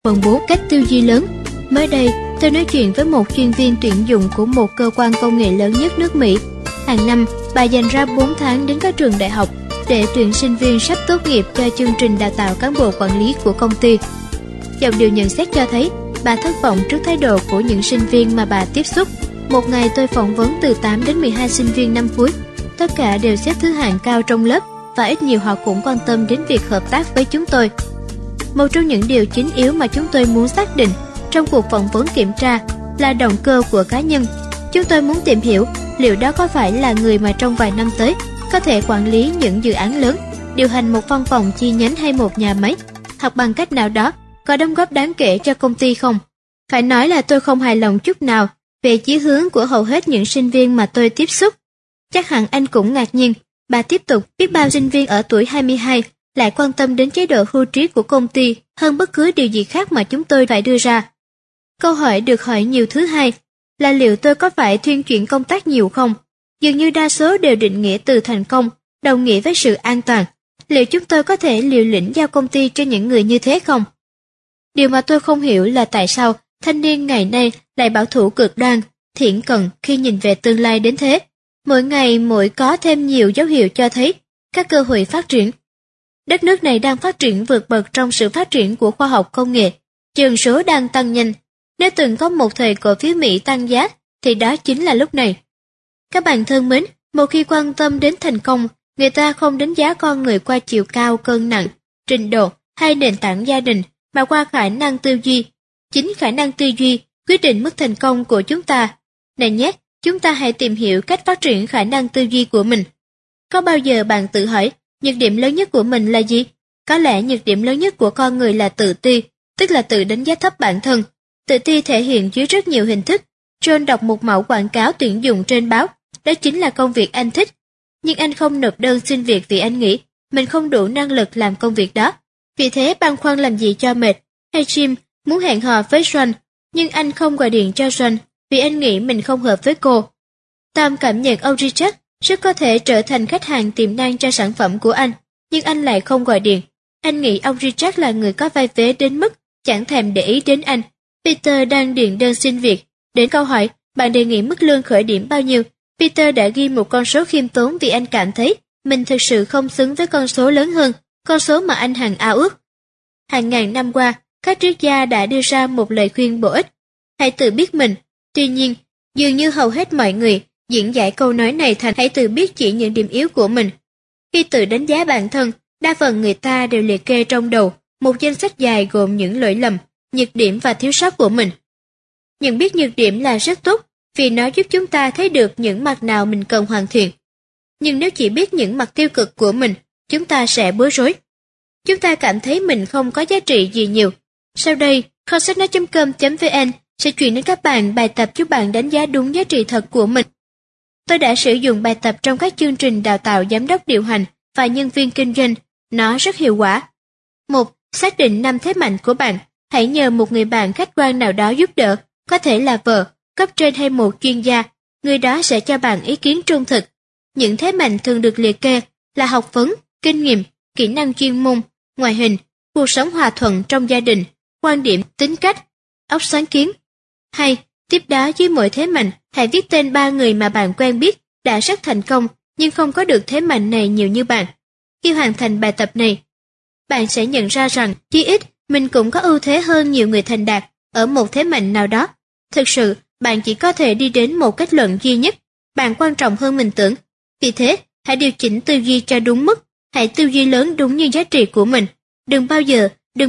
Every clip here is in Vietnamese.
Phần 4. Cách tư duy lớn. Mới đây, tôi nói chuyện với một chuyên viên tuyển dụng của một cơ quan công nghệ lớn nhất nước Mỹ. Hàng năm, bà dành ra 4 tháng đến các trường đại học để tuyển sinh viên sắp tốt nghiệp cho chương trình đào tạo cán bộ quản lý của công ty. Dòng điều nhận xét cho thấy, bà thất vọng trước thái độ của những sinh viên mà bà tiếp xúc. Một ngày tôi phỏng vấn từ 8 đến 12 sinh viên năm cuối. Tất cả đều xếp thứ hạng cao trong lớp và ít nhiều họ cũng quan tâm đến việc hợp tác với chúng tôi. Một trong những điều chính yếu mà chúng tôi muốn xác định trong cuộc phỏng vấn kiểm tra là động cơ của cá nhân. Chúng tôi muốn tìm hiểu liệu đó có phải là người mà trong vài năm tới có thể quản lý những dự án lớn, điều hành một văn phòng chi nhánh hay một nhà máy, hoặc bằng cách nào đó có đóng góp đáng kể cho công ty không. Phải nói là tôi không hài lòng chút nào về chí hướng của hầu hết những sinh viên mà tôi tiếp xúc. Chắc hẳn anh cũng ngạc nhiên. Bà tiếp tục, biết bao sinh viên ở tuổi 22 lại quan tâm đến chế độ hưu trí của công ty hơn bất cứ điều gì khác mà chúng tôi phải đưa ra. Câu hỏi được hỏi nhiều thứ hai là liệu tôi có phải thuyên chuyển công tác nhiều không? Dường như đa số đều định nghĩa từ thành công đồng nghĩa với sự an toàn. Liệu chúng tôi có thể liều lĩnh giao công ty cho những người như thế không? Điều mà tôi không hiểu là tại sao thanh niên ngày nay lại bảo thủ cực đoan, thiển cận khi nhìn về tương lai đến thế. Mỗi ngày mỗi có thêm nhiều dấu hiệu cho thấy các cơ hội phát triển. Đất nước này đang phát triển vượt bậc trong sự phát triển của khoa học công nghệ. Dân số đang tăng nhanh. Nếu từng có một thời cổ phiếu Mỹ tăng giá, thì đó chính là lúc này. Các bạn thân mến, một khi quan tâm đến thành công, người ta không đánh giá con người qua chiều cao, cân nặng, trình độ hay nền tảng gia đình, mà qua khả năng tư duy. Chính khả năng tư duy quyết định mức thành công của chúng ta. Này nhé, chúng ta hãy tìm hiểu cách phát triển khả năng tư duy của mình. Có bao giờ bạn tự hỏi, nhược điểm lớn nhất của mình là gì? Có lẽ nhược điểm lớn nhất của con người là tự ti, tức là tự đánh giá thấp bản thân. Tự ti thể hiện dưới rất nhiều hình thức. John đọc một mẫu quảng cáo tuyển dụng trên báo, đó chính là công việc anh thích. Nhưng anh không nộp đơn xin việc vì anh nghĩ mình không đủ năng lực làm công việc đó. Vì thế băn khoăn làm gì cho mệt. Hay Jim muốn hẹn hò với John, nhưng anh không gọi điện cho John vì anh nghĩ mình không hợp với cô. Tom cảm nhận ông Richard rất có thể trở thành khách hàng tiềm năng cho sản phẩm của anh, nhưng anh lại không gọi điện. Anh nghĩ ông Richard là người có vai vế đến mức chẳng thèm để ý đến anh. Peter đang điền đơn xin việc. Đến câu hỏi, bạn đề nghị mức lương khởi điểm bao nhiêu? Peter đã ghi một con số khiêm tốn vì anh cảm thấy mình thực sự không xứng với con số lớn hơn, con số mà anh hằng ao ước. Hàng ngàn năm qua, các triết gia đã đưa ra một lời khuyên bổ ích. Hãy tự biết mình. Tuy nhiên, dường như hầu hết mọi người diễn giải câu nói này thành hãy tự biết chỉ những điểm yếu của mình. Khi tự đánh giá bản thân, đa phần người ta đều liệt kê trong đầu một danh sách dài gồm những lỗi lầm, nhược điểm và thiếu sót của mình. Nhận biết nhược điểm là rất tốt vì nó giúp chúng ta thấy được những mặt nào mình cần hoàn thiện. Nhưng nếu chỉ biết những mặt tiêu cực của mình, chúng ta sẽ bối rối. Chúng ta cảm thấy mình không có giá trị gì nhiều. Sau đây, kho sách nói.com.vn sẽ chuyển đến các bạn bài tập giúp bạn đánh giá đúng giá trị thật của mình. Tôi đã sử dụng bài tập trong các chương trình đào tạo giám đốc điều hành và nhân viên kinh doanh. Nó rất hiệu quả. 1. Xác định 5 thế mạnh của bạn. Hãy nhờ một người bạn khách quan nào đó giúp đỡ, có thể là vợ, cấp trên hay một chuyên gia. Người đó sẽ cho bạn ý kiến trung thực. Những thế mạnh thường được liệt kê là học vấn, kinh nghiệm, kỹ năng chuyên môn, ngoại hình, cuộc sống hòa thuận trong gia đình, quan điểm, tính cách, óc sáng kiến. 2. Tiếp đó dưới mỗi thế mạnh, hãy viết tên 3 người mà bạn quen biết đã rất thành công nhưng không có được thế mạnh này nhiều như bạn. Khi hoàn thành bài tập này, bạn sẽ nhận ra rằng chí ít mình cũng có ưu thế hơn nhiều người thành đạt ở một thế mạnh nào đó. Thực sự, bạn chỉ có thể đi đến một kết luận duy nhất, bạn quan trọng hơn mình tưởng. Vì thế, hãy điều chỉnh tư duy cho đúng mức, hãy tư duy lớn đúng như giá trị của mình. Đừng bao giờ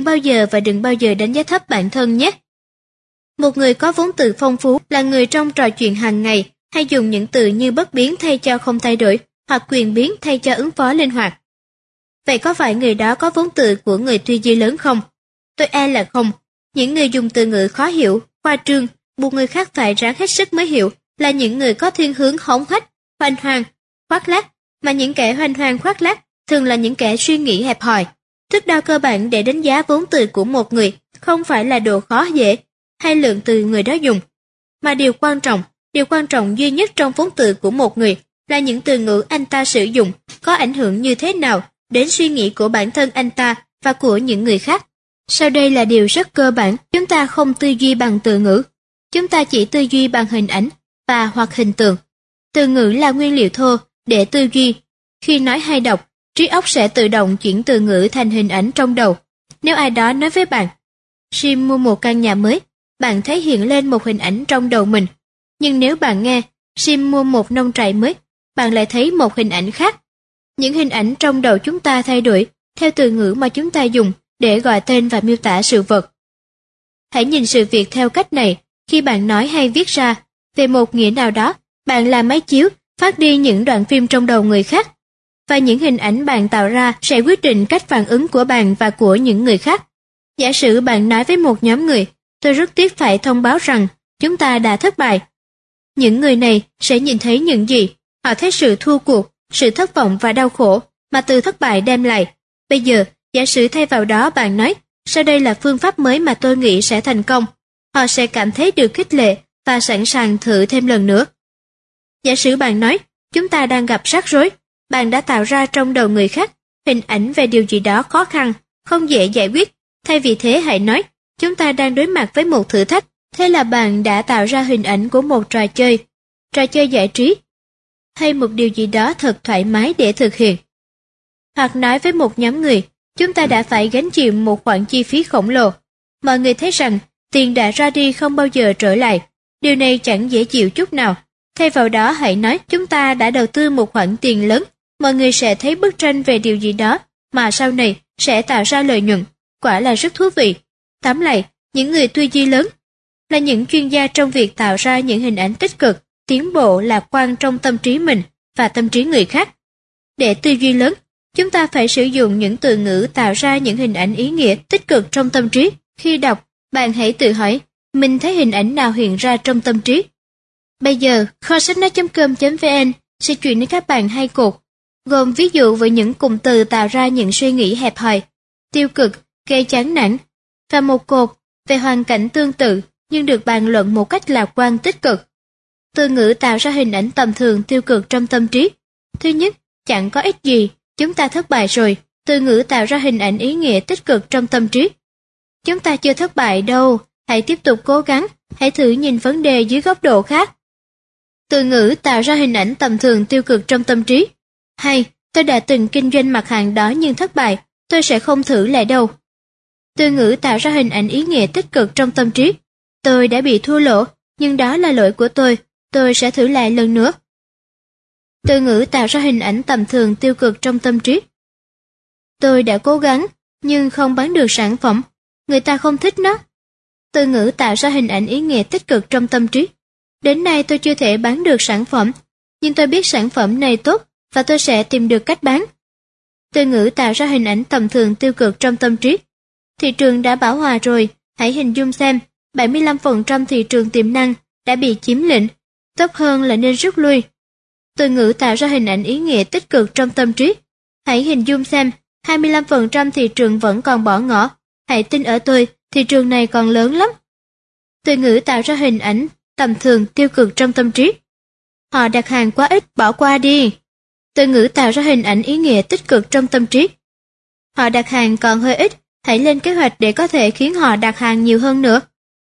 và đừng bao giờ đánh giá thấp bản thân nhé. Một người có vốn từ phong phú là người trong trò chuyện hàng ngày hay dùng những từ như bất biến thay cho không thay đổi, hoặc quyền biến thay cho ứng phó linh hoạt. Vậy có phải người đó có vốn từ của người tư duy lớn không? Tôi e là không. Những người dùng từ ngữ khó hiểu, khoa trương, buộc người khác phải ráng hết sức mới hiểu là những người có thiên hướng hống hách, hoành hoang, khoác lác, mà những kẻ hoành hoang khoác lác thường là những kẻ suy nghĩ hẹp hòi. Thước đo cơ bản để đánh giá vốn từ của một người không phải là độ khó dễ hay lượng từ người đó dùng, mà điều quan trọng duy nhất trong vốn từ của một người là những từ ngữ anh ta sử dụng có ảnh hưởng như thế nào đến suy nghĩ của bản thân anh ta và của những người khác. Sau đây là điều rất cơ bản, chúng ta không tư duy bằng từ ngữ. Chúng ta chỉ tư duy bằng hình ảnh và hoặc hình tượng. Từ ngữ là nguyên liệu thô để tư duy. Khi nói hay đọc, trí óc sẽ tự động chuyển từ ngữ thành hình ảnh trong đầu. Nếu ai đó nói với bạn, Jim mua một căn nhà mới, bạn thấy hiện lên một hình ảnh trong đầu mình. Nhưng nếu bạn nghe, Jim mua một nông trại mới, bạn lại thấy một hình ảnh khác. Những hình ảnh trong đầu chúng ta thay đổi theo từ ngữ mà chúng ta dùng để gọi tên và miêu tả sự vật. Hãy nhìn sự việc theo cách này, khi bạn nói hay viết ra về một nghĩa nào đó, bạn là máy chiếu phát đi những đoạn phim trong đầu người khác, và những hình ảnh bạn tạo ra sẽ quyết định cách phản ứng của bạn và của những người khác. Giả sử bạn nói với một nhóm người, tôi rất tiếc phải thông báo rằng chúng ta đã thất bại. Những người này sẽ nhìn thấy những gì? Họ thấy sự thua cuộc, sự thất vọng và đau khổ mà từ thất bại đem lại. Bây giờ, giả sử thay vào đó bạn nói, sau đây là phương pháp mới mà tôi nghĩ sẽ thành công. Họ sẽ cảm thấy được khích lệ và sẵn sàng thử thêm lần nữa. Giả sử bạn nói, chúng ta đang gặp rắc rối, bạn đã tạo ra trong đầu người khác hình ảnh về điều gì đó khó khăn, không dễ giải quyết. Thay vì thế hãy nói, chúng ta đang đối mặt với một thử thách. Thế là bạn đã tạo ra hình ảnh của một trò chơi giải trí, hay một điều gì đó thật thoải mái để thực hiện. Hoặc nói với một nhóm người, chúng ta đã phải gánh chịu một khoản chi phí khổng lồ. Mọi người thấy rằng tiền đã ra đi không bao giờ trở lại. Điều này chẳng dễ chịu chút nào. Thay vào đó hãy nói chúng ta đã đầu tư một khoản tiền lớn. Mọi người sẽ thấy bức tranh về điều gì đó mà sau này sẽ tạo ra lợi nhuận. Quả là rất thú vị. Tóm lại, những người tư duy lớn là những chuyên gia trong việc tạo ra những hình ảnh tích cực, tiến bộ lạc quan trong tâm trí mình và tâm trí người khác. Để tư duy lớn, chúng ta phải sử dụng những từ ngữ tạo ra những hình ảnh ý nghĩa tích cực trong tâm trí. Khi đọc, bạn hãy tự hỏi, mình thấy hình ảnh nào hiện ra trong tâm trí? Bây giờ, kho sách nói.com.vn sẽ chuyển đến các bạn 2 cột, gồm ví dụ với những cụm từ tạo ra những suy nghĩ hẹp hòi, tiêu cực, gây chán nản, và một cột về hoàn cảnh tương tự nhưng được bàn luận một cách lạc quan tích cực. Từ ngữ tạo ra hình ảnh tầm thường tiêu cực trong tâm trí. Thứ nhất, chẳng có ích gì, chúng ta thất bại rồi. Từ ngữ tạo ra hình ảnh ý nghĩa tích cực trong tâm trí. Chúng ta chưa thất bại đâu, hãy tiếp tục cố gắng, hãy thử nhìn vấn đề dưới góc độ khác. Từ ngữ tạo ra hình ảnh tầm thường tiêu cực trong tâm trí. Hay, tôi đã từng kinh doanh mặt hàng đó nhưng thất bại, tôi sẽ không thử lại đâu. Từ ngữ tạo ra hình ảnh ý nghĩa tích cực trong tâm trí. Tôi đã bị thua lỗ, nhưng đó là lỗi của tôi sẽ thử lại lần nữa. Từ ngữ tạo ra hình ảnh tầm thường tiêu cực trong tâm trí. Tôi đã cố gắng, nhưng không bán được sản phẩm, người ta không thích nó. Từ ngữ tạo ra hình ảnh ý nghĩa tích cực trong tâm trí. Đến nay tôi chưa thể bán được sản phẩm, nhưng tôi biết sản phẩm này tốt và tôi sẽ tìm được cách bán. Từ ngữ tạo ra hình ảnh tầm thường tiêu cực trong tâm trí. Thị trường đã bão hòa rồi, hãy hình dung xem, 75% thị trường tiềm năng đã bị chiếm lĩnh, tốt hơn là nên rút lui. Từ ngữ tạo ra hình ảnh ý nghĩa tích cực trong tâm trí. Hãy hình dung xem, 25% thị trường vẫn còn bỏ ngỏ, hãy tin ở tôi, thị trường này còn lớn lắm. Từ ngữ tạo ra hình ảnh tầm thường tiêu cực trong tâm trí. Họ đặt hàng quá ít, bỏ qua đi. Từ ngữ tạo ra hình ảnh ý nghĩa tích cực trong tâm trí. Họ đặt hàng còn hơi ít, hãy lên kế hoạch để có thể khiến họ đặt hàng nhiều hơn nữa.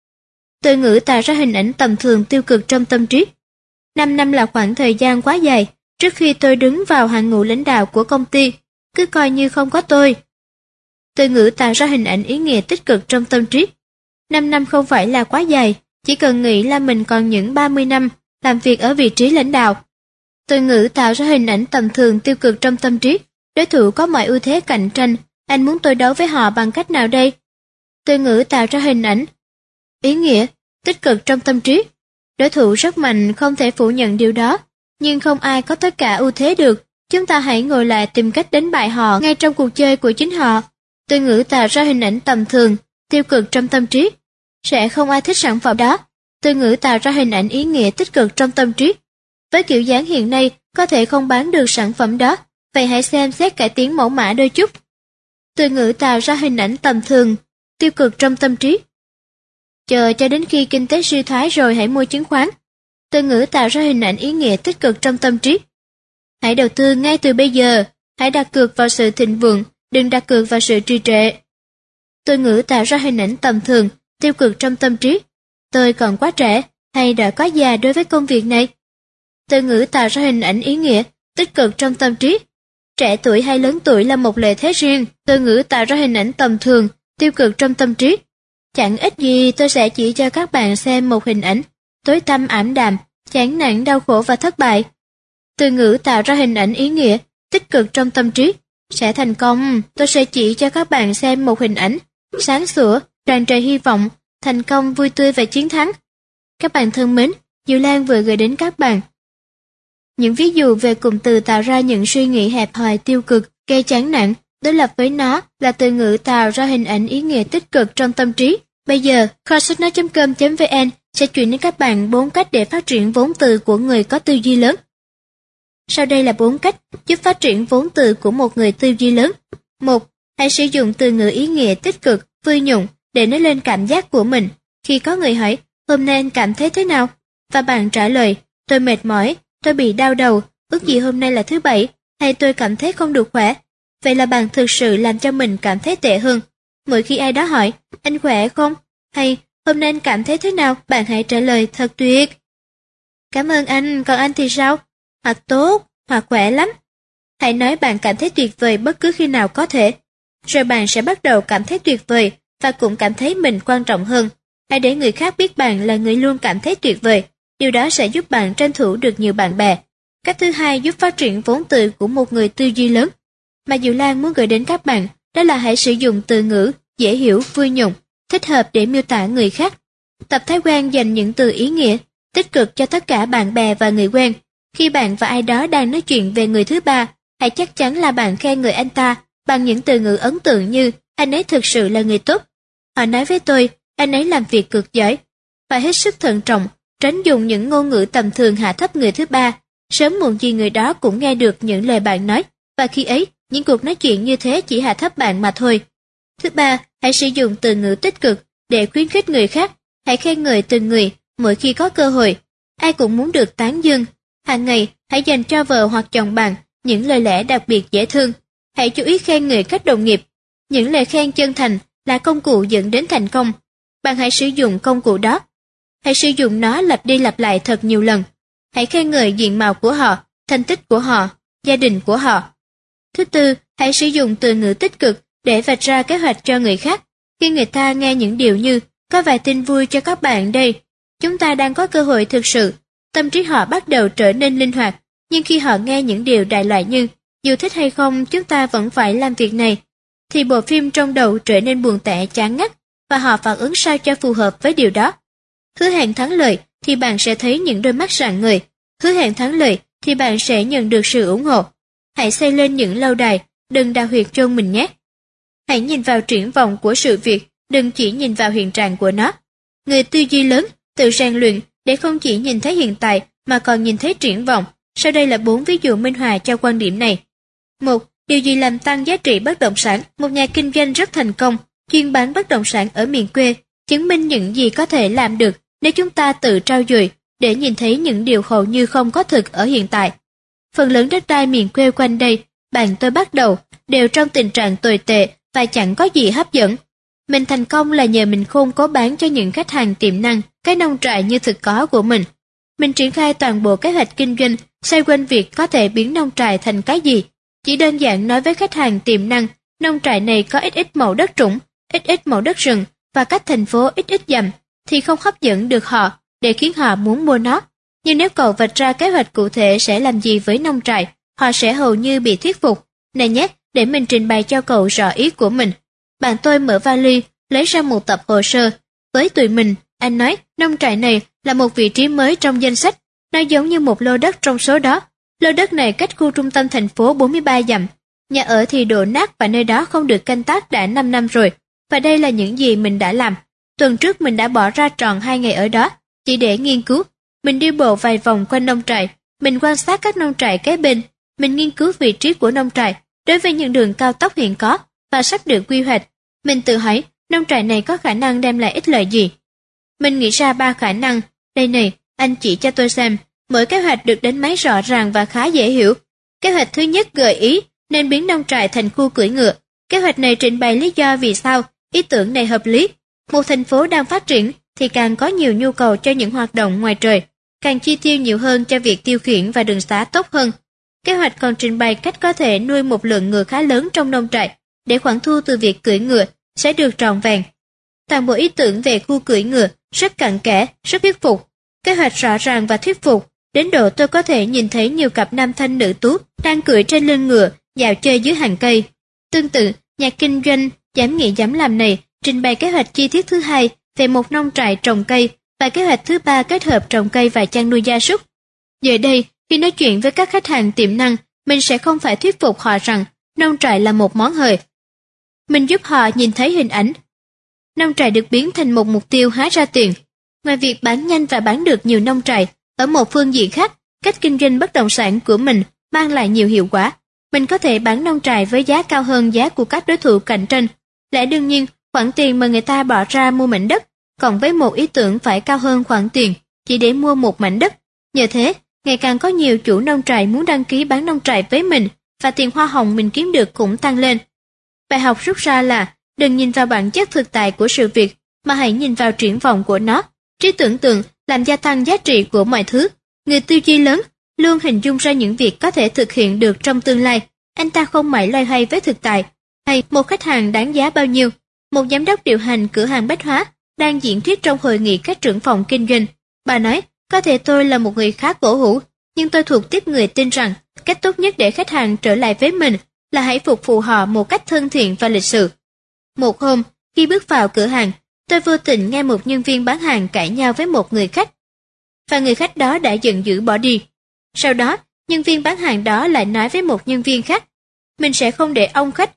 Từ ngữ tạo ra hình ảnh tầm thường tiêu cực trong tâm trí. 5 năm là khoảng thời gian quá dài, trước khi tôi đứng vào hàng ngũ lãnh đạo của công ty, cứ coi như không có tôi. Từ ngữ tạo ra hình ảnh ý nghĩa tích cực trong tâm trí. 5 năm không phải là quá dài, chỉ cần nghĩ là mình còn những 30 năm làm việc ở vị trí lãnh đạo. Từ ngữ tạo ra hình ảnh tầm thường tiêu cực trong tâm trí. Đối thủ có mọi ưu thế cạnh tranh, anh muốn tôi đấu với họ bằng cách nào đây? Từ ngữ tạo ra hình ảnh ý nghĩa tích cực trong tâm trí. Đối thủ rất mạnh, không thể phủ nhận điều đó, nhưng không ai có tất cả ưu thế được. Chúng ta hãy ngồi lại tìm cách đánh bại họ ngay trong cuộc chơi của chính họ. Từ ngữ tạo ra hình ảnh tầm thường tiêu cực trong tâm trí. Sẽ không ai thích sản phẩm đó. Từ ngữ tạo ra hình ảnh ý nghĩa tích cực trong tâm trí. Với kiểu dáng hiện nay, có thể không bán được sản phẩm đó, vậy hãy xem xét cải tiến mẫu mã đôi chút. Từ ngữ tạo ra hình ảnh tầm thường tiêu cực trong tâm trí. Chờ cho đến khi kinh tế suy thoái rồi hãy mua chứng khoán. Từ ngữ tạo ra hình ảnh ý nghĩa tích cực trong tâm trí. Hãy đầu tư ngay từ bây giờ, hãy đặt cược vào sự thịnh vượng, đừng đặt cược vào sự trì trệ. Từ ngữ tạo ra hình ảnh tầm thường, tiêu cực trong tâm trí. Tôi còn quá trẻ, hay đã quá già đối với công việc này? Từ ngữ tạo ra hình ảnh ý nghĩa, tích cực trong tâm trí. Trẻ tuổi hay lớn tuổi là một lợi thế riêng. Từ ngữ tạo ra hình ảnh tầm thường, tiêu cực trong tâm trí. Chẳng ít gì tôi sẽ chỉ cho các bạn xem một hình ảnh tối tăm ảm đạm, chán nản, đau khổ và thất bại. Từ ngữ tạo ra hình ảnh ý nghĩa, tích cực trong tâm trí. Sẽ thành công, tôi sẽ chỉ cho các bạn xem một hình ảnh sáng sủa, tràn trề hy vọng, thành công, vui tươi và chiến thắng. Các bạn thân mến, Diệu Lan vừa gửi đến các bạn những ví dụ về cụm từ tạo ra những suy nghĩ hẹp hòi, tiêu cực, gây chán nản. Đối lập với nó là từ ngữ tạo ra hình ảnh ý nghĩa tích cực trong tâm trí. Bây giờ, kho sách nói.com.vn sẽ chuyển đến các bạn 4 cách để phát triển vốn từ của người có tư duy lớn. Sau đây là 4 cách giúp phát triển vốn từ của một người tư duy lớn. 1. Hãy sử dụng từ ngữ ý nghĩa tích cực, vui nhộn để nói lên cảm giác của mình. Khi có người hỏi, hôm nay anh cảm thấy thế nào? Và bạn trả lời, tôi mệt mỏi, tôi bị đau đầu, ước gì hôm nay là thứ Bảy, hay tôi cảm thấy không được khỏe. Vậy là bạn thực sự làm cho mình cảm thấy tệ hơn. Mỗi khi ai đó hỏi, anh khỏe không? Hay, hôm nay anh cảm thấy thế nào? Bạn hãy trả lời, thật tuyệt. Cảm ơn anh, còn anh thì sao? Hoặc tốt, hoặc khỏe lắm. Hãy nói bạn cảm thấy tuyệt vời bất cứ khi nào có thể. Rồi bạn sẽ bắt đầu cảm thấy tuyệt vời và cũng cảm thấy mình quan trọng hơn. Hãy để người khác biết bạn là người luôn cảm thấy tuyệt vời. Điều đó sẽ giúp bạn tranh thủ được nhiều bạn bè. Cách thứ hai giúp phát triển vốn từ của một người tư duy lớn mà Diệu Lan muốn gửi đến các bạn, đó là hãy sử dụng từ ngữ dễ hiểu, vui nhộn, thích hợp để miêu tả người khác. Tập thói quen dành những từ ý nghĩa, tích cực cho tất cả bạn bè và người quen. Khi bạn và ai đó đang nói chuyện về người thứ ba, hãy chắc chắn là bạn khen ngợi anh ta bằng những từ ngữ ấn tượng như anh ấy thực sự là người tốt. Họ nói với tôi, anh ấy làm việc cực giỏi. Phải hết sức thận trọng, tránh dùng những ngôn ngữ tầm thường hạ thấp người thứ ba. Sớm muộn gì người đó cũng nghe được những lời bạn nói, và khi ấy, những cuộc nói chuyện như thế chỉ hạ thấp bạn mà thôi. Thứ ba, hãy sử dụng từ ngữ tích cực để khuyến khích người khác. Hãy khen ngợi từng người mỗi khi có cơ hội. Ai cũng muốn được tán dương. Hàng ngày, hãy dành cho vợ hoặc chồng bạn những lời lẽ đặc biệt dễ thương. Hãy chú ý khen ngợi các đồng nghiệp. Những lời khen chân thành là công cụ dẫn đến thành công. Bạn hãy sử dụng công cụ đó. Hãy sử dụng nó lặp đi lặp lại thật nhiều lần. Hãy khen ngợi diện mạo của họ, thành tích của họ, gia đình của họ. Thứ tư, hãy sử dụng từ ngữ tích cực để vạch ra kế hoạch cho người khác. Khi người ta nghe những điều như có vài tin vui cho các bạn đây, chúng ta đang có cơ hội thực sự, tâm trí họ bắt đầu trở nên linh hoạt. Nhưng khi họ nghe những điều đại loại như dù thích hay không chúng ta vẫn phải làm việc này, thì bộ phim trong đầu trở nên buồn tẻ, chán ngắt, và họ phản ứng sao cho phù hợp với điều đó. Hứa hẹn thắng lợi thì bạn sẽ thấy những đôi mắt rạng ngời. Hứa hẹn thắng lợi thì bạn sẽ nhận được sự ủng hộ. Hãy xây lên những lâu đài, đừng đào huyệt chôn mình nhé. Hãy nhìn vào triển vọng của sự việc, đừng chỉ nhìn vào hiện trạng của nó. Người tư duy lớn tự rèn luyện để không chỉ nhìn thấy hiện tại mà còn nhìn thấy triển vọng. Sau đây là 4 ví dụ minh họa cho quan điểm này. 1. Điều gì làm tăng giá trị bất động sản? Một nhà kinh doanh rất thành công, chuyên bán bất động sản ở miền quê, chứng minh những gì có thể làm được nếu chúng ta tự trau dồi để nhìn thấy những điều hầu như không có thực ở hiện tại. Phần lớn đất đai miền quê quanh đây, bạn tôi bắt đầu, đều trong tình trạng tồi tệ và chẳng có gì hấp dẫn. Mình thành công là nhờ mình khôn cố bán cho những khách hàng tiềm năng cái nông trại như thực có của mình. Mình triển khai toàn bộ kế hoạch kinh doanh xoay quanh việc có thể biến nông trại thành cái gì. Chỉ đơn giản nói với khách hàng tiềm năng, nông trại này có ít mẫu đất trũng, ít mẫu đất rừng và cách thành phố ít dặm, thì không hấp dẫn được họ để khiến họ muốn mua nó. Nhưng nếu cậu vạch ra kế hoạch cụ thể sẽ làm gì với nông trại, họ sẽ hầu như bị thuyết phục. Này nhé, để mình trình bày cho cậu rõ ý của mình. Bạn tôi mở vali, lấy ra một tập hồ sơ. Với tụi mình, anh nói, nông trại này là một vị trí mới trong danh sách. Nó giống như một lô đất trong số đó. Lô đất này cách khu trung tâm thành phố 43 dặm. Nhà ở thì đổ nát và nơi đó không được canh tác đã 5 năm rồi. Và đây là những gì mình đã làm. Tuần trước mình đã bỏ ra tròn 2 ngày ở đó, chỉ để nghiên cứu. Mình đi bộ vài vòng quanh nông trại, mình quan sát các nông trại kế bên. Mình nghiên cứu vị trí của nông trại đối với những đường cao tốc hiện có và sắp được quy hoạch. Mình tự hỏi, nông trại này có khả năng đem lại ích lợi gì? Mình nghĩ ra 3 khả năng. Đây này, anh chỉ cho tôi xem. Mỗi kế hoạch được đánh máy rõ ràng và khá dễ hiểu. Kế hoạch thứ nhất gợi ý nên biến nông trại thành khu cưỡi ngựa. Kế hoạch này trình bày lý do vì sao Ý tưởng này hợp lý. Một thành phố đang phát triển thì càng có nhiều nhu cầu cho những hoạt động ngoài trời, càng chi tiêu nhiều hơn cho việc tiêu khiển và đường xá tốt hơn. Kế hoạch còn trình bày cách có thể nuôi một lượng ngựa khá lớn trong nông trại, để khoản thu từ việc cưỡi ngựa sẽ được trọn vẹn. Toàn bộ ý tưởng về khu cưỡi ngựa rất cặn kẽ, rất thuyết phục. Kế hoạch rõ ràng và thuyết phục, đến độ tôi có thể nhìn thấy nhiều cặp nam thanh nữ tú đang cưỡi trên lưng ngựa, dạo chơi dưới hàng cây. Tương tự, nhà kinh doanh dám nghĩ dám làm này trình bày kế hoạch chi tiết thứ hai về một nông trại trồng cây và kế hoạch thứ ba kết hợp trồng cây và chăn nuôi gia súc. Giờ đây, khi nói chuyện với các khách hàng tiềm năng, mình sẽ không phải thuyết phục họ rằng nông trại là một món hời. Mình giúp họ nhìn thấy hình ảnh. Nông trại được biến thành một mục tiêu hái ra tiền. Ngoài việc bán nhanh và bán được nhiều nông trại, ở một phương diện khác, cách kinh doanh bất động sản của mình mang lại nhiều hiệu quả. Mình có thể bán nông trại với giá cao hơn giá của các đối thủ cạnh tranh. Lẽ đương nhiên, khoản tiền mà người ta bỏ ra mua mảnh đất, cộng với một ý tưởng phải cao hơn khoản tiền chỉ để mua một mảnh đất. Nhờ thế, ngày càng có nhiều chủ nông trại muốn đăng ký bán nông trại với mình và tiền hoa hồng mình kiếm được cũng tăng lên. Bài học rút ra là đừng nhìn vào bản chất thực tại của sự việc, mà hãy nhìn vào triển vọng của nó. Trí tưởng tượng làm gia tăng giá trị của mọi thứ. Người tư duy lớn luôn hình dung ra những việc có thể thực hiện được trong tương lai. Anh ta không mãi loay hoay với thực tại hay một khách hàng đáng giá bao nhiêu. Một giám đốc điều hành cửa hàng bách hóa đang diễn thuyết trong hội nghị các trưởng phòng kinh doanh. Bà nói, có thể tôi là một người khá cổ hủ, nhưng tôi thuộc tiếp người tin rằng cách tốt nhất để khách hàng trở lại với mình là hãy phục vụ họ một cách thân thiện và lịch sự. Một hôm, khi bước vào cửa hàng, tôi vô tình nghe một nhân viên bán hàng cãi nhau với một người khách, và người khách đó đã giận dữ bỏ đi. Sau đó, nhân viên bán hàng đó lại nói với một nhân viên khác, mình sẽ không để ông khách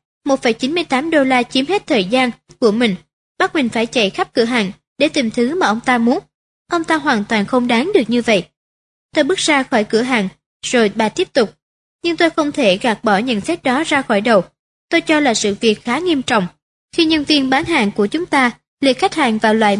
$1,98 chiếm hết thời gian của mình, bắt mình phải chạy khắp cửa hàng để tìm thứ mà ông ta muốn. Ông ta hoàn toàn không đáng được như vậy. Tôi bước ra khỏi cửa hàng, rồi bà tiếp tục. Nhưng tôi không thể gạt bỏ nhận xét đó ra khỏi đầu. Tôi cho là sự việc khá nghiêm trọng khi nhân viên bán hàng của chúng ta liệt khách hàng vào loại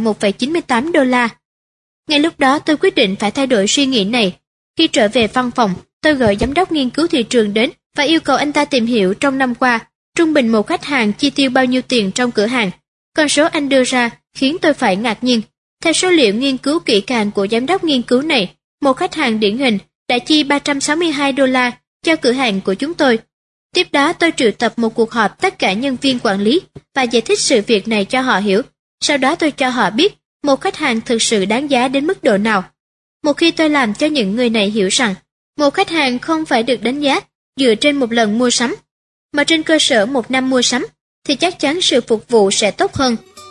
$1,98. Ngay lúc đó tôi quyết định phải thay đổi suy nghĩ này. Khi trở về văn phòng, tôi gọi giám đốc nghiên cứu thị trường đến và yêu cầu anh ta tìm hiểu trong năm qua, trung bình một khách hàng chi tiêu bao nhiêu tiền trong cửa hàng. Con số anh đưa ra khiến tôi phải ngạc nhiên. Theo số liệu nghiên cứu kỹ càng của giám đốc nghiên cứu này, một khách hàng điển hình đã chi $362 cho cửa hàng của chúng tôi. Tiếp đó tôi triệu tập một cuộc họp tất cả nhân viên quản lý và giải thích sự việc này cho họ hiểu. Sau đó tôi cho họ biết một khách hàng thực sự đáng giá đến mức độ nào. Một khi tôi làm cho những người này hiểu rằng một khách hàng không phải được đánh giá dựa trên một lần mua sắm, mà trên cơ sở một năm mua sắm, thì chắc chắn sự phục vụ sẽ tốt hơn.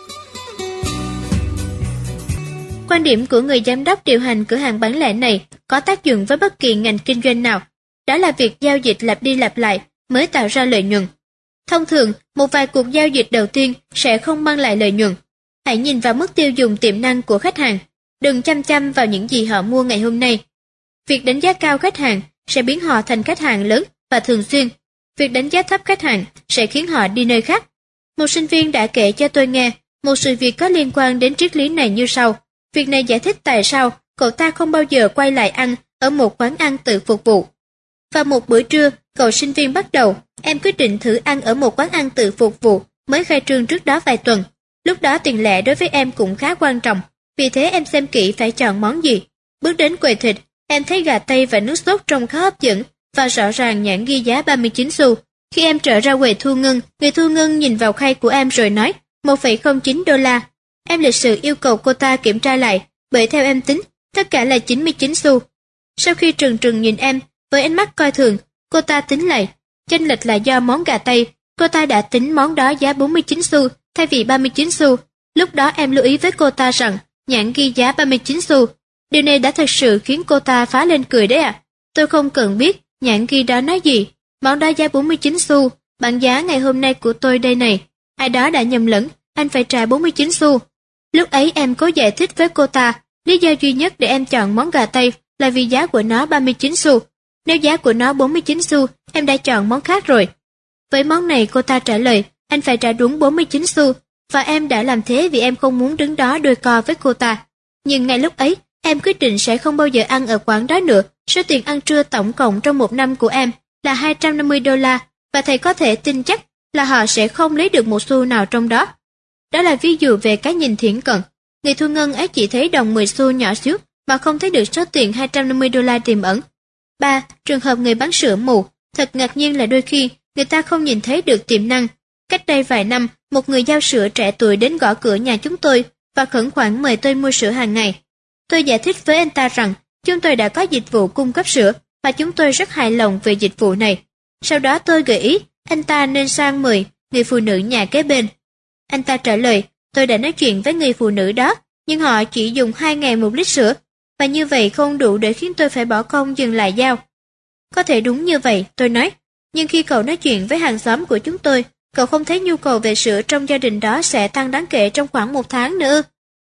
Quan điểm của người giám đốc điều hành cửa hàng bán lẻ này có tác dụng với bất kỳ ngành kinh doanh nào. Đó là việc giao dịch lặp đi lặp lại mới tạo ra lợi nhuận. Thông thường, một vài cuộc giao dịch đầu tiên sẽ không mang lại lợi nhuận. Hãy nhìn vào mức tiêu dùng tiềm năng của khách hàng. Đừng chăm chăm vào những gì họ mua ngày hôm nay. Việc đánh giá cao khách hàng sẽ biến họ thành khách hàng lớn và thường xuyên. Việc đánh giá thấp khách hàng sẽ khiến họ đi nơi khác. Một sinh viên đã kể cho tôi nghe một sự việc có liên quan đến triết lý này như sau. Việc này giải thích tại sao cậu ta không bao giờ quay lại ăn ở một quán ăn tự phục vụ. Vào một bữa trưa, cậu sinh viên bắt đầu, em quyết định thử ăn ở một quán ăn tự phục vụ mới khai trương trước đó vài tuần. Lúc đó tiền lẻ đối với em cũng khá quan trọng, vì thế em xem kỹ phải chọn món gì. Bước đến quầy thịt, em thấy gà tây và nước sốt trông khá hấp dẫn và rõ ràng nhãn ghi giá 39 xu. Khi em trở ra quầy thu ngân, người thu ngân nhìn vào khay của em rồi nói $1,09. Em lịch sự yêu cầu cô ta kiểm tra lại, bởi theo em tính, tất cả là 99 xu. Sau khi trừng trừng nhìn em, với ánh mắt coi thường, cô ta tính lại. Chênh lệch là do món gà tây, cô ta đã tính món đó giá 49 xu thay vì 39 xu. Lúc đó em lưu ý với cô ta rằng nhãn ghi giá 39 xu. Điều này đã thật sự khiến cô ta phá lên cười đấy ạ. Tôi không cần biết nhãn ghi đó nói gì. Món đó giá 49 xu, bảng giá ngày hôm nay của tôi đây này. Ai đó đã nhầm lẫn, anh phải trả 49 xu. Lúc ấy em cố giải thích với cô ta, lý do duy nhất để em chọn món gà tây là vì giá của nó 39 xu. Nếu giá của nó 49 xu, em đã chọn món khác rồi. Với món này cô ta trả lời, anh phải trả đúng 49 xu, và em đã làm thế vì em không muốn đứng đó đôi co với cô ta. Nhưng ngay lúc ấy, em quyết định sẽ không bao giờ ăn ở quán đó nữa. Số tiền ăn trưa tổng cộng trong một năm của em là $250, và thầy có thể tin chắc là họ sẽ không lấy được một xu nào trong đó. Đó là ví dụ về cái nhìn thiển cận. Người thu ngân ấy chỉ thấy đồng 10 xu nhỏ xíu mà không thấy được số tiền $250 tiềm ẩn. 3. Trường hợp người bán sữa mù. Thật ngạc nhiên là đôi khi người ta không nhìn thấy được tiềm năng. Cách đây vài năm, một người giao sữa trẻ tuổi đến gõ cửa nhà chúng tôi và khẩn khoản mời tôi mua sữa hàng ngày. Tôi giải thích với anh ta rằng chúng tôi đã có dịch vụ cung cấp sữa và chúng tôi rất hài lòng về dịch vụ này. Sau đó tôi gợi ý anh ta nên sang mời người phụ nữ nhà kế bên. Anh ta trả lời, tôi đã nói chuyện với người phụ nữ đó, nhưng họ chỉ dùng 2 ngày 1 lít sữa, và như vậy không đủ để khiến tôi phải bỏ công dừng lại giao. Có thể đúng như vậy, tôi nói, nhưng khi cậu nói chuyện với hàng xóm của chúng tôi, cậu không thấy nhu cầu về sữa trong gia đình đó sẽ tăng đáng kể trong khoảng 1 tháng nữa.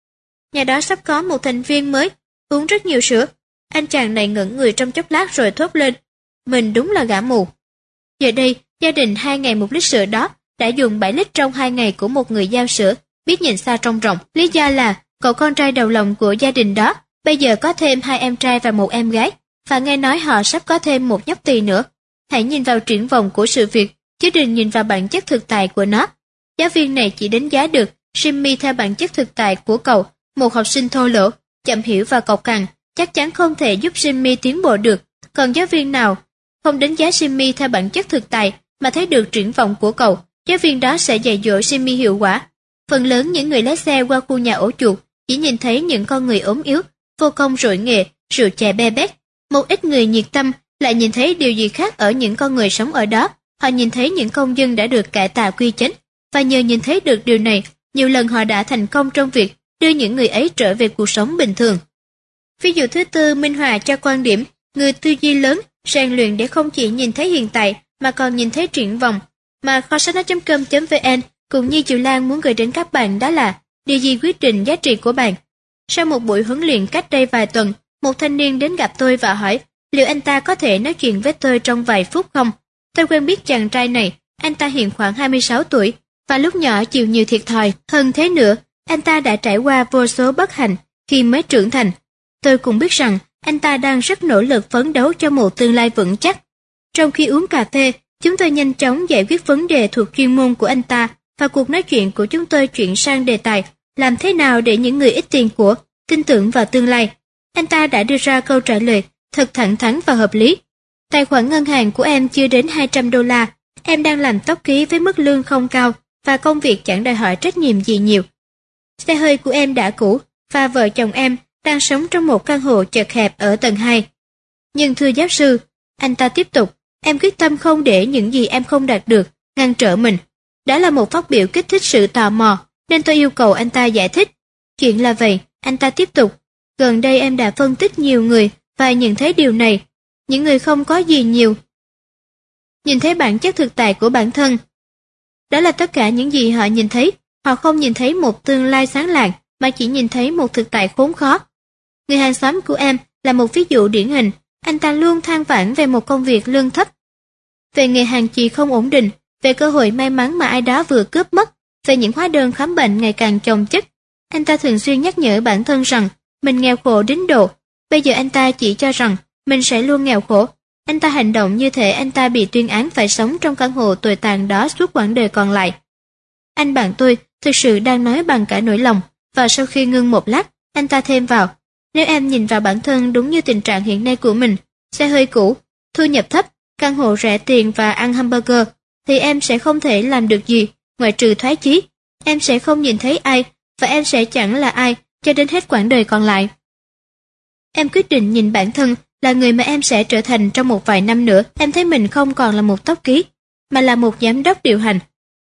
Nhà đó sắp có một thành viên mới, uống rất nhiều sữa. Anh chàng này ngẩn người trong chốc lát rồi thốt lên, mình đúng là gã mù. Giờ đây, gia đình 2 ngày 1 lít sữa đó đã dùng 7 lít trong 2 ngày của một người giao sữa, biết nhìn xa trông rộng. Lý do là cậu con trai đầu lòng của gia đình đó bây giờ có thêm 2 em trai và 1 em gái, và nghe nói họ sắp có thêm một nhóc tỳ nữa. Hãy nhìn vào triển vọng của sự việc, chứ đừng nhìn vào bản chất thực tại của nó. Giáo viên này chỉ đánh giá được Jimmy theo bản chất thực tại của cậu, một học sinh thô lỗ, chậm hiểu và cộc cằn, chắc chắn không thể giúp Jimmy tiến bộ được. Còn giáo viên nào không đánh giá Jimmy theo bản chất thực tại mà thấy được triển vọng của cậu, giáo viên đó sẽ dạy dỗ Jimmy hiệu quả. Phần lớn những người lái xe qua khu nhà ổ chuột chỉ nhìn thấy những con người ốm yếu, vô công rỗi nghề, rượu chè be bét. Một ít người nhiệt tâm lại nhìn thấy điều gì khác ở những con người sống ở đó. Họ nhìn thấy những công dân đã được cải tạo quy chánh, và nhờ nhìn thấy được điều này, nhiều lần họ đã thành công trong việc đưa những người ấy trở về cuộc sống bình thường. Ví dụ thứ tư minh họa cho quan điểm người tư duy lớn rèn luyện để không chỉ nhìn thấy hiện tại mà còn nhìn thấy triển vọng, mà kho sách nói.com.vn cũng như Diệu Lan muốn gửi đến các bạn, đó là điều gì quyết định giá trị của bạn. Sau một buổi huấn luyện cách đây vài tuần, một thanh niên đến gặp tôi và hỏi liệu anh ta có thể nói chuyện với tôi trong vài phút không. Tôi quen biết chàng trai này, anh ta hiện khoảng 26 tuổi, và lúc nhỏ chịu nhiều thiệt thòi. Hơn thế nữa, anh ta đã trải qua vô số bất hạnh khi mới trưởng thành. Tôi cũng biết rằng anh ta đang rất nỗ lực phấn đấu cho một tương lai vững chắc. Trong khi uống cà phê, chúng tôi nhanh chóng giải quyết vấn đề thuộc chuyên môn của anh ta, và cuộc nói chuyện của chúng tôi chuyển sang đề tài làm thế nào để những người ít tiền của tin tưởng vào tương lai. Anh ta đã đưa ra câu trả lời thật thẳng thắn và hợp lý. Tài khoản ngân hàng của em chưa đến $200. Em đang làm tóc ký với mức lương không cao và công việc chẳng đòi hỏi trách nhiệm gì nhiều. Xe hơi của em đã cũ và vợ chồng em đang sống trong một căn hộ chật hẹp ở tầng 2. Nhưng thưa giáo sư, anh ta tiếp tục, em quyết tâm không để những gì em không đạt được ngăn trở mình. Đó là một phát biểu kích thích sự tò mò, nên tôi yêu cầu anh ta giải thích. Chuyện là vậy, anh ta tiếp tục. Gần đây em đã phân tích nhiều người và nhận thấy điều này. Những người không có gì nhiều nhìn thấy bản chất thực tại của bản thân. Đó là tất cả những gì họ nhìn thấy. Họ không nhìn thấy một tương lai sáng lạng mà chỉ nhìn thấy một thực tại khốn khó. Người hàng xóm của em là một ví dụ điển hình. Anh ta luôn than vãn về một công việc lương thấp, về nghề hàng chì không ổn định, về cơ hội may mắn mà ai đó vừa cướp mất, về những hóa đơn khám bệnh ngày càng chồng chất. Anh ta thường xuyên nhắc nhở bản thân rằng mình nghèo khổ đến độ. Bây giờ anh ta chỉ cho rằng mình sẽ luôn nghèo khổ. Anh ta hành động như thể anh ta bị tuyên án phải sống trong căn hộ tồi tàn đó suốt quãng đời còn lại. Anh bạn tôi thực sự đang nói bằng cả nỗi lòng, và sau khi ngưng một lát, anh ta thêm vào, nếu em nhìn vào bản thân đúng như tình trạng hiện nay của mình, xe hơi cũ, thu nhập thấp, căn hộ rẻ tiền và ăn hamburger, thì em sẽ không thể làm được gì, ngoại trừ thoái chí. Em sẽ không nhìn thấy ai, và em sẽ chẳng là ai cho đến hết quãng đời còn lại. Em quyết định nhìn bản thân là người mà em sẽ trở thành trong một vài năm nữa. Em thấy mình không còn là một tóc ký, mà là một giám đốc điều hành.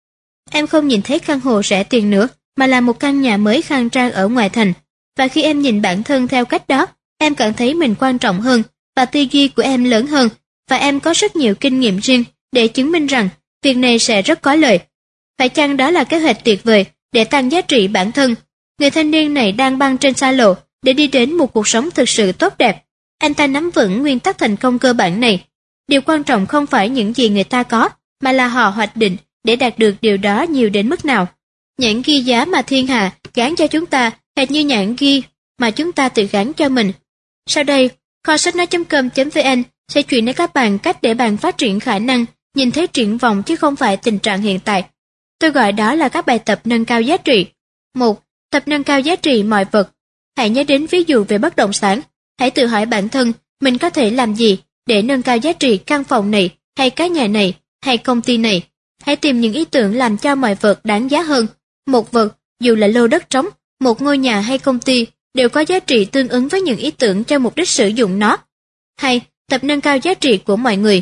Em không nhìn thấy căn hộ rẻ tiền nữa, mà là một căn nhà mới khang trang ở ngoại thành. Và khi em nhìn bản thân theo cách đó, em cảm thấy mình quan trọng hơn, và tư duy của em lớn hơn, và em có rất nhiều kinh nghiệm riêng để chứng minh rằng việc này sẽ rất có lợi. Phải chăng đó là kế hoạch tuyệt vời để tăng giá trị bản thân? Người thanh niên này đang băng trên xa lộ để đi đến một cuộc sống thực sự tốt đẹp. Anh ta nắm vững nguyên tắc thành công cơ bản này. Điều quan trọng không phải những gì người ta có, mà là họ hoạch định để đạt được điều đó nhiều đến mức nào. Nhãn ghi giá mà thiên hạ gán cho chúng ta hệt như nhãn ghi mà chúng ta tự gắn cho mình. Sau đây, kho sách nói.com.vn sẽ chuyển đến các bạn cách để bạn phát triển khả năng nhìn thấy triển vọng chứ không phải tình trạng hiện tại. Tôi gọi đó là các bài tập nâng cao giá trị. 1. Tập nâng cao giá trị mọi vật. Hãy nhớ đến ví dụ về bất động sản. Hãy tự hỏi bản thân, mình có thể làm gì để nâng cao giá trị căn phòng này, hay cái nhà này, hay công ty này. Hãy tìm những ý tưởng làm cho mọi vật đáng giá hơn. Một vật, dù là lô đất trống, một ngôi nhà hay công ty, đều có giá trị tương ứng với những ý tưởng cho mục đích sử dụng nó. 2. Tập nâng cao giá trị của mọi người.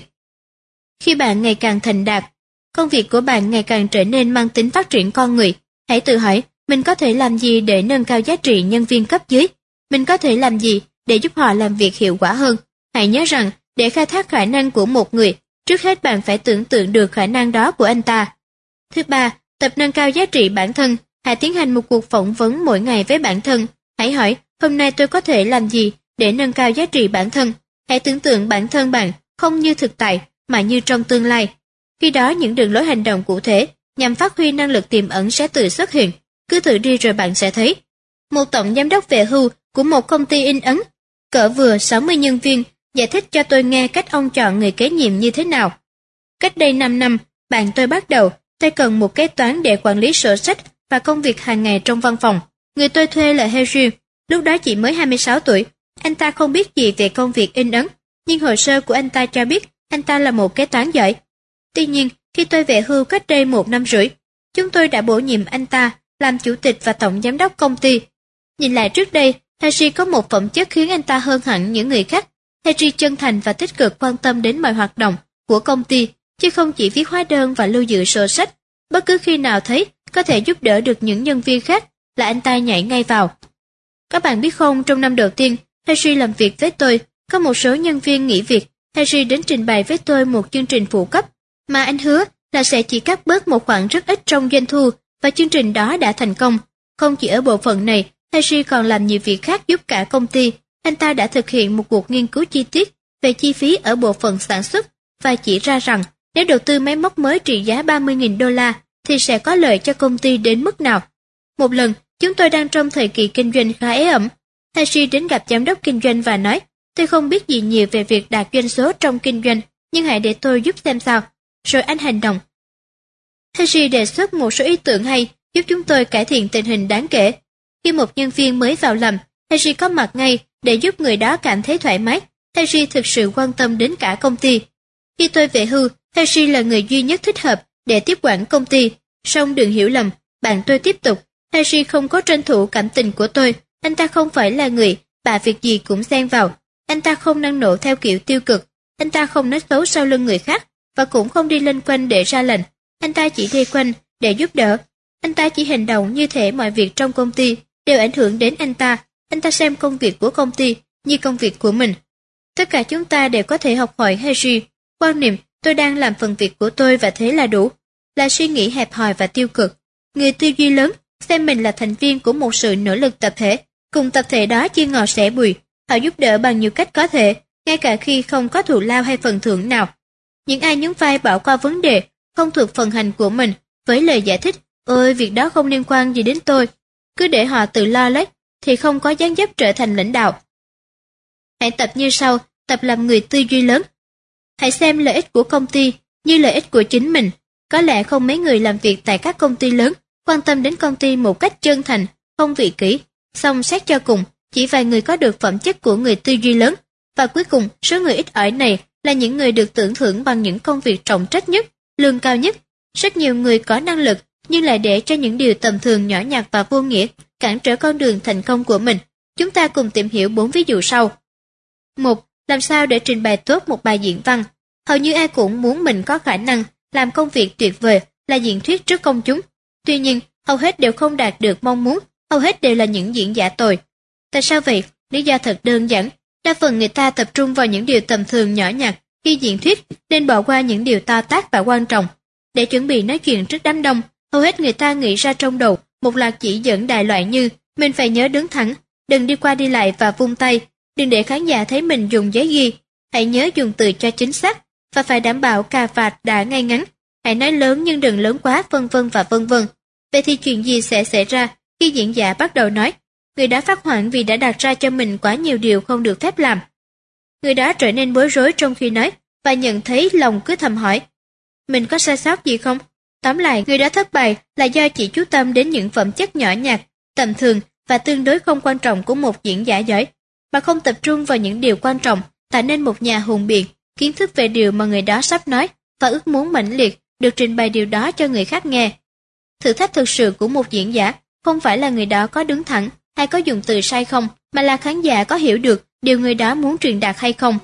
Khi bạn ngày càng thành đạt, công việc của bạn ngày càng trở nên mang tính phát triển con người. Hãy tự hỏi, mình có thể làm gì để nâng cao giá trị nhân viên cấp dưới? Mình có thể làm gì để giúp họ làm việc hiệu quả hơn? Hãy nhớ rằng, để khai thác khả năng của một người, trước hết bạn phải tưởng tượng được khả năng đó của anh ta. Thứ ba, tập nâng cao giá trị bản thân. Hãy tiến hành một cuộc phỏng vấn mỗi ngày với bản thân. Hãy hỏi, hôm nay tôi có thể làm gì để nâng cao giá trị bản thân? Hãy tưởng tượng bản thân bạn không như thực tại, mà như trong tương lai. Khi đó những đường lối hành động cụ thể nhằm phát huy năng lực tiềm ẩn sẽ tự xuất hiện. Cứ thử đi rồi bạn sẽ thấy. Một tổng giám đốc về hưu của một công ty in ấn, cỡ vừa 60 nhân viên, giải thích cho tôi nghe cách ông chọn người kế nhiệm như thế nào. Cách đây 5 năm, bạn tôi bắt đầu, tôi cần một kế toán để quản lý sổ sách và công việc hàng ngày trong văn phòng. Người tôi thuê là Harry, lúc đó chỉ mới 26 tuổi. Anh ta không biết gì về công việc in ấn, nhưng hồ sơ của anh ta cho biết anh ta là một kế toán giỏi. Tuy nhiên, khi tôi về hưu cách đây 1 năm rưỡi, chúng tôi đã bổ nhiệm anh ta làm chủ tịch và tổng giám đốc công ty. Nhìn lại trước đây, Harry có một phẩm chất khiến anh ta hơn hẳn những người khác. Harry chân thành và tích cực quan tâm đến mọi hoạt động của công ty, chứ không chỉ viết hóa đơn và lưu giữ sổ sách. Bất cứ khi nào thấy có thể giúp đỡ được những nhân viên khác là anh ta nhảy ngay vào. Các bạn biết không, trong năm đầu tiên, Harry làm việc với tôi, có một số nhân viên nghỉ việc. Harry đến trình bày với tôi một chương trình phụ cấp, mà anh hứa là sẽ chỉ cắt bớt một khoản rất ít trong doanh thu, và chương trình đó đã thành công. Không chỉ ở bộ phận này, Harry còn làm nhiều việc khác giúp cả công ty. Anh ta đã thực hiện một cuộc nghiên cứu chi tiết về chi phí ở bộ phận sản xuất và chỉ ra rằng nếu đầu tư máy móc mới trị giá $30.000 thì sẽ có lợi cho công ty đến mức nào. Một lần, chúng tôi đang trong thời kỳ kinh doanh khá ế ẩm. Harry đến gặp giám đốc kinh doanh và nói, tôi không biết gì nhiều về việc đạt doanh số trong kinh doanh, nhưng hãy để tôi giúp xem sao. Rồi anh hành động. Harry đề xuất một số ý tưởng hay giúp chúng tôi cải thiện tình hình đáng kể. Khi một nhân viên mới vào làm, Harry có mặt ngay để giúp người đó cảm thấy thoải mái. Harry thực sự quan tâm đến cả công ty. Khi tôi về hưu, Harry là người duy nhất thích hợp để tiếp quản công ty. Song đừng hiểu lầm, bạn tôi tiếp tục. Harry không có tranh thủ cảm tình của tôi. Anh ta không phải là người bà việc gì cũng xen vào. Anh ta không năng nổ theo kiểu tiêu cực. Anh ta không nói xấu sau lưng người khác và cũng không đi lên quanh để ra lệnh. Anh ta chỉ đi quanh để giúp đỡ. Anh ta chỉ hành động như thể mọi việc trong công ty đều ảnh hưởng đến anh ta. Anh ta xem công việc của công ty như công việc của mình. Tất cả chúng ta đều có thể học hỏi Harry. Quan niệm tôi đang làm phần việc của tôi và thế là đủ, là suy nghĩ hẹp hòi và tiêu cực. Người tư duy lớn xem mình là thành viên của một sự nỗ lực tập thể, cùng tập thể đó chia ngọt sẻ bùi. Họ giúp đỡ bằng nhiều cách có thể, ngay cả khi không có thù lao hay phần thưởng nào. Những ai nhún vai bỏ qua vấn đề không thuộc phần hành của mình với lời giải thích, ôi việc đó không liên quan gì đến tôi, cứ để họ tự lo lấy, thì không có dáng dấp trở thành lãnh đạo. Hãy tập như sau, tập làm người tư duy lớn. Hãy xem lợi ích của công ty như lợi ích của chính mình. Có lẽ không mấy người làm việc tại các công ty lớn quan tâm đến công ty một cách chân thành, không vị kỷ. Song xét cho cùng, chỉ vài người có được phẩm chất của người tư duy lớn. Và cuối cùng, số người ít ỏi này là những người được tưởng thưởng bằng những công việc trọng trách nhất, lương cao nhất. Rất nhiều người có năng lực nhưng lại để cho những điều tầm thường nhỏ nhặt và vô nghĩa cản trở con đường thành công của mình. Chúng ta cùng tìm hiểu 4 ví dụ sau. 1. Làm sao để trình bày tốt một bài diễn văn? Hầu như ai cũng muốn mình có khả năng làm công việc tuyệt vời là diễn thuyết trước công chúng. Tuy nhiên, hầu hết đều không đạt được mong muốn, hầu hết đều là những diễn giả tồi. Tại sao vậy? Lý do thật đơn giản. Đa phần người ta tập trung vào những điều tầm thường nhỏ nhặt khi diễn thuyết, nên bỏ qua những điều to tát và quan trọng. Để chuẩn bị nói chuyện trước đám đông, hầu hết người ta nghĩ ra trong đầu một loạt chỉ dẫn đại loại như mình phải nhớ đứng thẳng, đừng đi qua đi lại và vung tay, đừng để khán giả thấy mình dùng giấy ghi, hãy nhớ dùng từ cho chính xác và phải đảm bảo cà vạt đã ngay ngắn, hãy nói lớn nhưng đừng lớn quá, vân vân và vân vân. Vậy thì chuyện gì sẽ xảy ra khi diễn giả bắt đầu nói? Người đó phát hoảng vì đã đặt ra cho mình quá nhiều điều không được phép làm. Người đó trở nên bối rối trong khi nói và nhận thấy lòng cứ thầm hỏi, mình có sai sót gì không? Tóm lại, người đó thất bại là do chỉ chú tâm đến những phẩm chất nhỏ nhặt, tầm thường và tương đối không quan trọng của một diễn giả giỏi, mà không tập trung vào những điều quan trọng, tạo nên một nhà hùng biện, kiến thức về điều mà người đó sắp nói và ước muốn mãnh liệt được trình bày điều đó cho người khác nghe. Thử thách thực sự của một diễn giả không phải là người đó có đứng thẳng hay có dùng từ sai không, mà là khán giả có hiểu được điều người đó muốn truyền đạt hay không.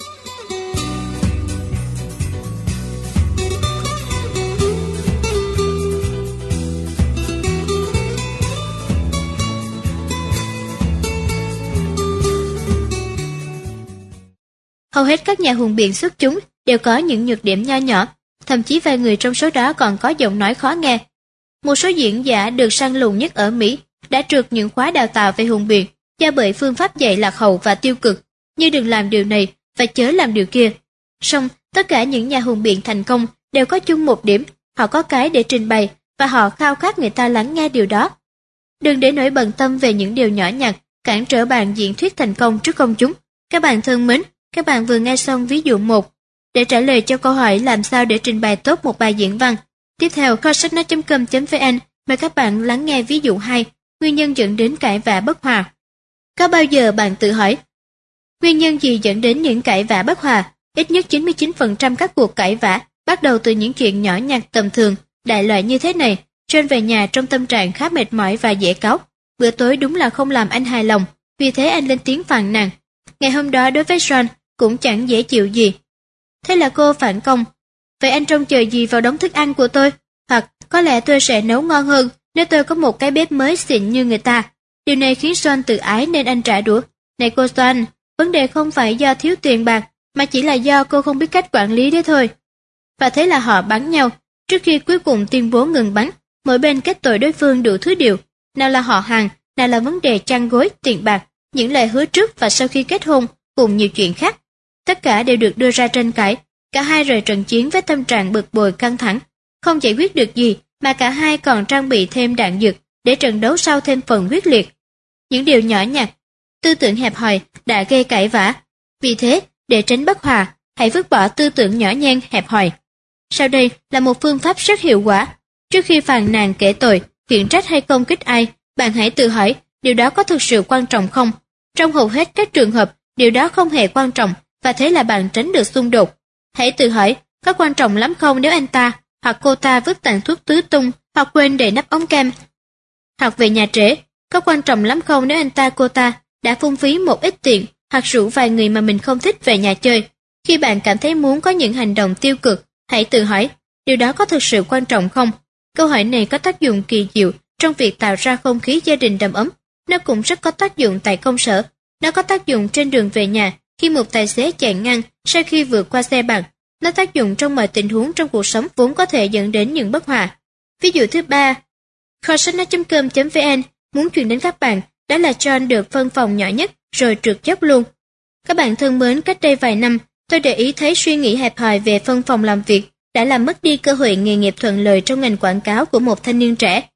Hầu hết các nhà hùng biện xuất chúng đều có những nhược điểm nho nhỏ, thậm chí vài người trong số đó còn có giọng nói khó nghe. Một số diễn giả được săn lùng nhất ở Mỹ đã trượt những khóa đào tạo về hùng biện do bởi phương pháp dạy lạc hậu và tiêu cực, như đừng làm điều này và chớ làm điều kia. Song tất cả những nhà hùng biện thành công đều có chung một điểm, họ có cái để trình bày và họ khao khát người ta lắng nghe điều đó. Đừng để nỗi bận tâm về những điều nhỏ nhặt cản trở bạn diễn thuyết thành công trước công chúng. Các bạn thân mến, các bạn vừa nghe xong ví dụ 1. Để trả lời cho câu hỏi làm sao để trình bày tốt một bài diễn văn, tiếp theo kho sách nói.com.vn mời các bạn lắng nghe ví dụ 2, nguyên nhân dẫn đến cãi vã bất hòa. Có bao giờ bạn tự hỏi, nguyên nhân gì dẫn đến những cãi vã bất hòa? Ít nhất 99% các cuộc cãi vã bắt đầu từ những chuyện nhỏ nhặt tầm thường, đại loại như thế này. John về nhà trong tâm trạng khá mệt mỏi và dễ cáu. Bữa tối đúng là không làm anh hài lòng, vì thế anh lên tiếng phàn nàn. Ngày hôm đó đối với John cũng chẳng dễ chịu gì. Thế là cô phản công. Vậy anh trông chờ gì vào đống thức ăn của tôi? Hoặc có lẽ tôi sẽ nấu ngon hơn nếu tôi có một cái bếp mới xịn như người ta. Điều này khiến John tự ái nên anh trả đũa. Này cô John, vấn đề không phải do thiếu tiền bạc, mà chỉ là do cô không biết cách quản lý đấy thôi. Và thế là họ bắn nhau, trước khi cuối cùng tuyên bố ngừng bắn. Mỗi bên kết tội đối phương đủ thứ điều, nào là họ hàng, nào là vấn đề chăn gối, tiền bạc, những lời hứa trước và sau khi kết hôn, cùng nhiều chuyện khác. Tất cả đều được đưa ra tranh cãi. Cả hai rời trận chiến với tâm trạng bực bội căng thẳng, không giải quyết được gì, mà cả hai còn trang bị thêm đạn dược để trận đấu sau thêm phần quyết liệt. Những điều nhỏ nhặt, tư tưởng hẹp hòi đã gây cãi vã. Vì thế, để tránh bất hòa, hãy vứt bỏ tư tưởng nhỏ nhen hẹp hòi. Sau đây là một phương pháp rất hiệu quả. Trước khi phàn nàn kể tội, khiển trách hay công kích ai, bạn hãy tự hỏi điều đó có thực sự quan trọng không? Trong hầu hết các trường hợp, điều đó không hề quan trọng, và thế là bạn tránh được xung đột. Hãy tự hỏi, có quan trọng lắm không nếu anh ta hoặc cô ta vứt tàn thuốc tứ tung, hoặc quên để nắp ống kem, hoặc về nhà trễ? Có quan trọng lắm không nếu anh ta cô ta đã phung phí một ít tiền, hoặc rủ vài người mà mình không thích về nhà chơi? Khi bạn cảm thấy muốn có những hành động tiêu cực, hãy tự hỏi, điều đó có thực sự quan trọng không? Câu hỏi này có tác dụng kỳ diệu trong việc tạo ra không khí gia đình đầm ấm. Nó cũng rất có tác dụng tại công sở. Nó có tác dụng trên đường về nhà khi một tài xế chạy ngang sau khi vượt qua xe bạn. Nó tác dụng trong mọi tình huống trong cuộc sống vốn có thể dẫn đến những bất hòa. Ví dụ thứ 3, kho sách nói.com.vn muốn truyền đến các bạn đó là John được phân phòng nhỏ nhất rồi trượt dốc luôn. Các bạn thân mến, cách đây vài năm, tôi để ý thấy suy nghĩ hẹp hòi về phân phòng làm việc đã làm mất đi cơ hội nghề nghiệp thuận lợi trong ngành quảng cáo của một thanh niên trẻ.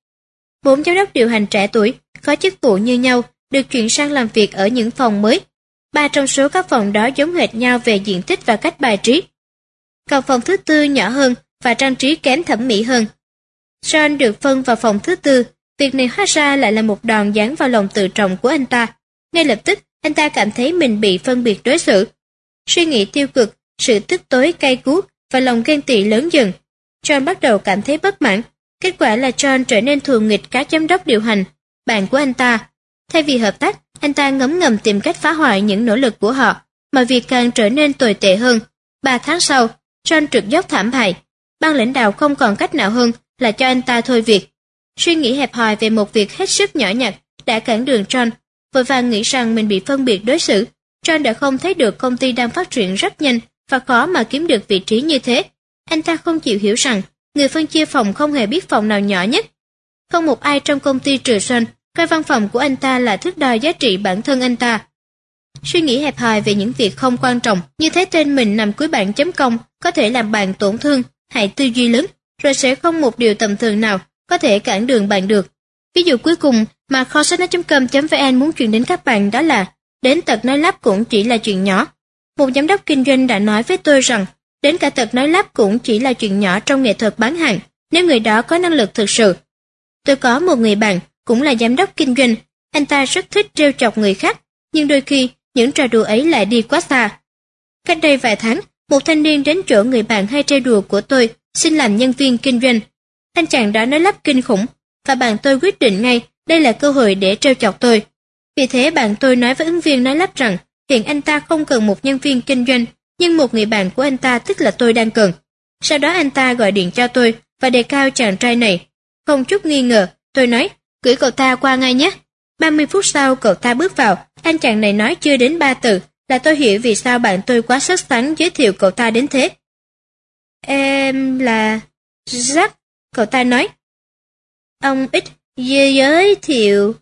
4 giám đốc điều hành trẻ tuổi, có chức vụ như nhau, được chuyển sang làm việc ở những phòng mới. 3 trong số các phòng đó giống hệt nhau về diện tích và cách bài trí. Còn phòng thứ 4 nhỏ hơn và trang trí kém thẩm mỹ hơn. John được phân vào phòng thứ 4, việc này hóa ra lại là một đòn giáng vào lòng tự trọng của anh ta. Ngay lập tức, anh ta cảm thấy mình bị phân biệt đối xử. Suy nghĩ tiêu cực, sự tức tối cay cú và lòng ghen tị lớn dần. John bắt đầu cảm thấy bất mãn. Kết quả là John trở nên thù nghịch các giám đốc điều hành, bạn của anh ta. Thay vì hợp tác, anh ta ngấm ngầm tìm cách phá hoại những nỗ lực của họ, mà việc càng trở nên tồi tệ hơn. 3 tháng sau, John trượt dốc thảm hại. Ban lãnh đạo không còn cách nào hơn là cho anh ta thôi việc. Suy nghĩ hẹp hòi về một việc hết sức nhỏ nhặt đã cản đường John, vội vàng nghĩ rằng mình bị phân biệt đối xử. John đã không thấy được công ty đang phát triển rất nhanh và khó mà kiếm được vị trí như thế. Anh ta không chịu hiểu rằng người phân chia phòng không hề biết phòng nào nhỏ nhất. Không một ai trong công ty trừ John coi văn phòng của anh ta là thước đo giá trị bản thân anh ta. Suy nghĩ hẹp hòi về những việc không quan trọng, như thấy tên mình nằm cuối bảng chấm công, có thể làm bạn tổn thương. Hãy tư duy lớn, rồi sẽ không một điều tầm thường nào có thể cản đường bạn được. Ví dụ cuối cùng mà kho sách nói.com.vn muốn truyền đến các bạn đó là đến tật nói lắp cũng chỉ là chuyện nhỏ. Một giám đốc kinh doanh đã nói với tôi rằng đến cả tật nói lắp cũng chỉ là chuyện nhỏ trong nghệ thuật bán hàng. nếu người đó có năng lực thực sự. Tôi có một người bạn, cũng là giám đốc kinh doanh, anh ta rất thích trêu chọc người khác, nhưng đôi khi những trò đùa ấy lại đi quá xa. Cách đây vài tháng, một thanh niên đến chỗ người bạn hay trêu đùa của tôi, xin làm nhân viên kinh doanh. Anh chàng đó nói lắp kinh khủng, và bạn tôi quyết định ngay đây là cơ hội để trêu chọc tôi. Vì thế bạn tôi nói với ứng viên nói lắp rằng hiện anh ta không cần một nhân viên kinh doanh, nhưng một người bạn của anh ta tức là tôi đang cần. Sau đó anh ta gọi điện cho tôi và đề cao chàng trai này. Không chút nghi ngờ, tôi nói, gửi cậu ta qua ngay nhé. 30 phút sau cậu ta bước vào, anh chàng này nói chưa đến 3 từ là tôi hiểu vì sao bạn tôi quá sốt sắng giới thiệu cậu ta đến thế. Em là Jack, cậu ta nói. Ông ít giới thiệu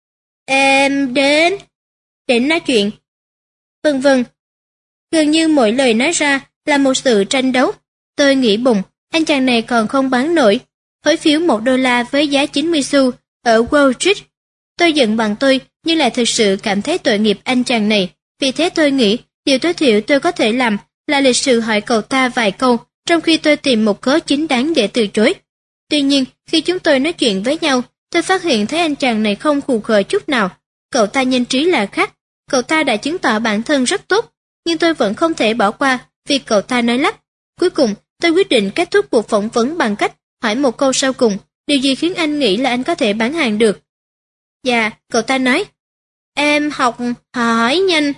em đến để nói chuyện. Vân vân. Gần như mỗi lời nói ra là một sự tranh đấu. Tôi nghĩ bụng, anh chàng này còn không bán nổi hối phiếu $1 với giá 90 xu ở Wall Street. Tôi giận bằng tôi nhưng lại thực sự cảm thấy tội nghiệp anh chàng này. Vì thế tôi nghĩ điều tối thiểu tôi có thể làm là lịch sự hỏi cậu ta vài câu trong khi tôi tìm một cớ chính đáng để từ chối. Tuy nhiên, khi chúng tôi nói chuyện với nhau, tôi phát hiện thấy anh chàng này không khù khờ chút nào. Cậu ta nhân trí là khác. Cậu ta đã chứng tỏ bản thân rất tốt, nhưng tôi vẫn không thể bỏ qua vì cậu ta nói lắp. Cuối cùng, tôi quyết định kết thúc cuộc phỏng vấn bằng cách hỏi một câu sau cùng, điều gì khiến anh nghĩ là anh có thể bán hàng được? Dạ, cậu ta nói, em học hỏi nhanh.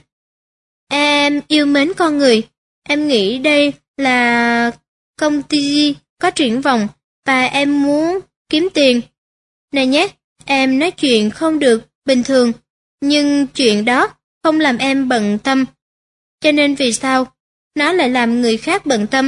Em yêu mến con người. Em nghĩ đây là công ty có triển vọng và em muốn kiếm tiền. Này nhé, em nói chuyện không được bình thường, nhưng chuyện đó không làm em bận tâm. Cho nên vì sao nó lại làm người khác bận tâm?